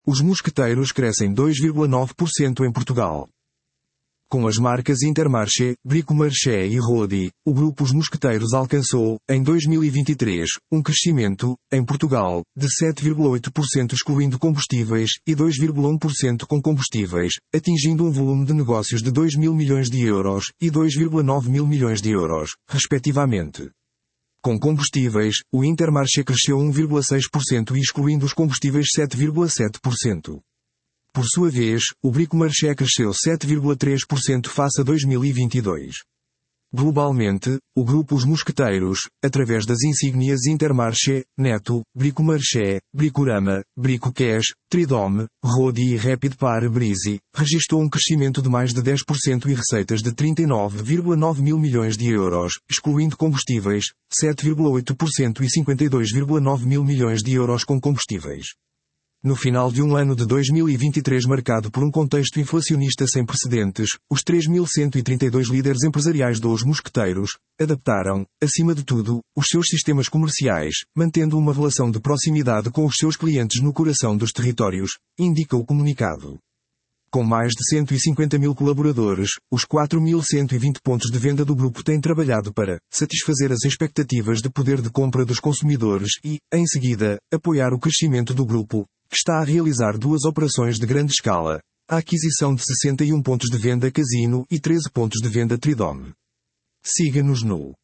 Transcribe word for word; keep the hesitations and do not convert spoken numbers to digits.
Os mosqueteiros crescem dois vírgula nove por cento em Portugal. Com as marcas Intermarché, Bricomarché e Rodi, o grupo Os Mosqueteiros alcançou, em dois mil e vinte e três, um crescimento, em Portugal, de sete vírgula oito por cento excluindo combustíveis, e dois vírgula um por cento com combustíveis, atingindo um volume de negócios de dois mil milhões de euros, e dois vírgula nove mil milhões de euros, respectivamente. Com combustíveis, o Intermarché cresceu um vírgula seis por cento e excluindo os combustíveis sete vírgula sete por cento. Por sua vez, o Bricomarché cresceu sete vírgula três por cento face a dois mil e vinte e dois. Globalmente, o grupo Os Mosqueteiros, através das insígnias Intermarché, Neto, Bricomarché, Bricorama, Bricocash, Tridome, Rodi e Rapid Pare-Brise, registrou um crescimento de mais de dez por cento e receitas de trinta e nove vírgula nove mil milhões de euros, excluindo combustíveis, sete vírgula oito por cento e cinquenta e dois vírgula nove mil milhões de euros com combustíveis. No final de um ano de dois mil e vinte e três marcado por um contexto inflacionista sem precedentes, os três mil cento e trinta e dois líderes empresariais dos Mosqueteiros adaptaram, acima de tudo, os seus sistemas comerciais, mantendo uma relação de proximidade com os seus clientes no coração dos territórios, indica o comunicado. Com mais de cento e cinquenta mil colaboradores, os quatro mil cento e vinte pontos de venda do grupo têm trabalhado para satisfazer as expectativas de poder de compra dos consumidores e, em seguida, apoiar o crescimento do grupo, que está a realizar duas operações de grande escala, a aquisição de sessenta e um pontos de venda Casino e treze pontos de venda Tridome. Siga-nos no